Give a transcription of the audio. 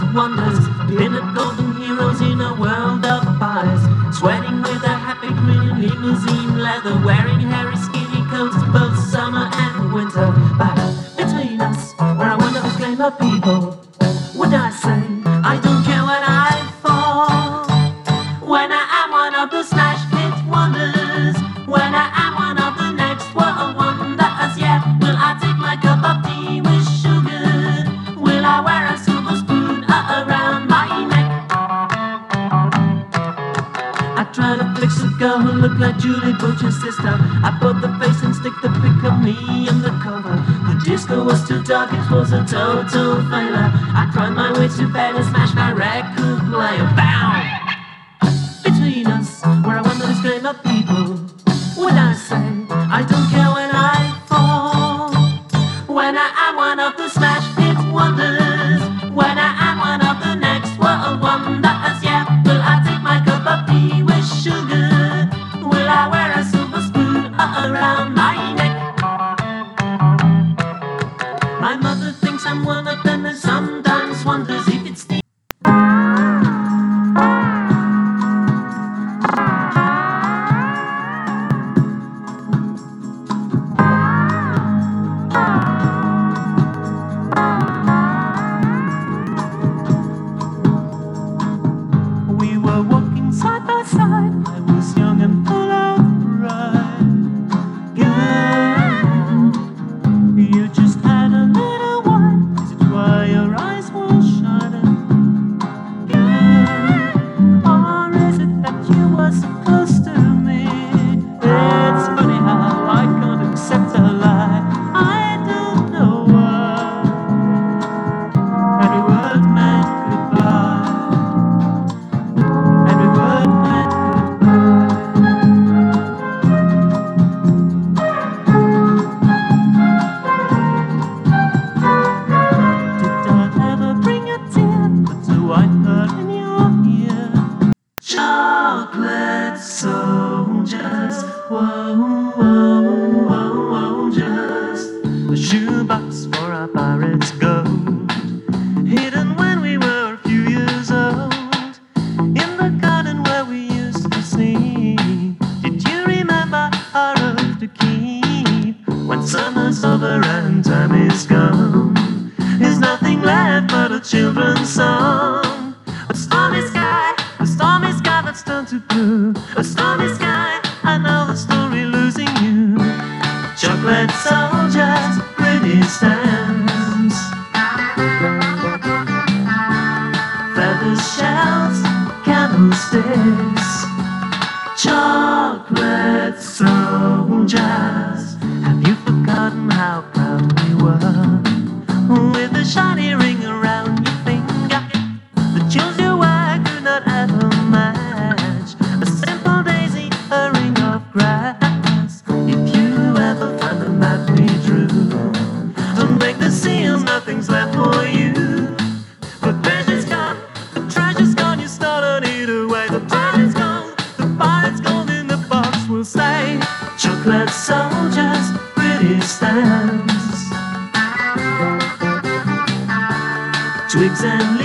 of wonders, pin-up golden heroes in a world of fires, sweating with a happy grin in limousine leather, wearing hairy skinny coats both summer and winter. But between us, where I wonder who's claim of people, would I say I don't care what I fall? When I am one of the smash hit wonders, when I am one of the next world wonders, yeah. Will I take my cup of tea with sugar? Will I wear a silver spoon around my neck? I try to fix a girl who looked like Julie Butcher's sister. I put the face and stick the pic of me in the cover. The disco was too dark, it was a total failure. I cried my way to bed and smashed my record player. Bow! Between us, where I wonder this game of people, would I say I don't care when I fall? When I am one of the smash hit wonders, when I am one of the next world wonders, yeah. Will I take my cup of tea with sugar? Will I wear a silver spoon around my neck? My mother thinks I'm one of them and sometimes wonders if it's the side by side, I was young and full of pride. Girl, you just had a little wine. Is it why your eyes were shining? Girl, or is it that you were supposed to me? It's funny how I can't accept a lie. I don't know why. Every word meant goodbye. Chocolate soldiers, whoa, whoa, whoa, whoa, just a shoebox for our pirates' gold, hidden when we were a few years old, in the garden where we used to sleep. Did you remember our oath to keep? When summer's over and time is gone, there's nothing left but a children's song. A stormy sky that's turned to blue. A stormy sky, I know the story losing you. Chocolate soldiers, pretty stands, feather shells, candlesticks. Chocolate soldiers, have you forgotten how proud we were? With a shiny ring around your finger, the jewels you wear could not ever match. A simple daisy, a ring of grass. If you ever find the map we drew, don't break the seals, nothing's left for you. The treasure's gone, you started it away. The pirate's gone in the box, we'll say. Chocolate soldiers, pretty stands, twigs and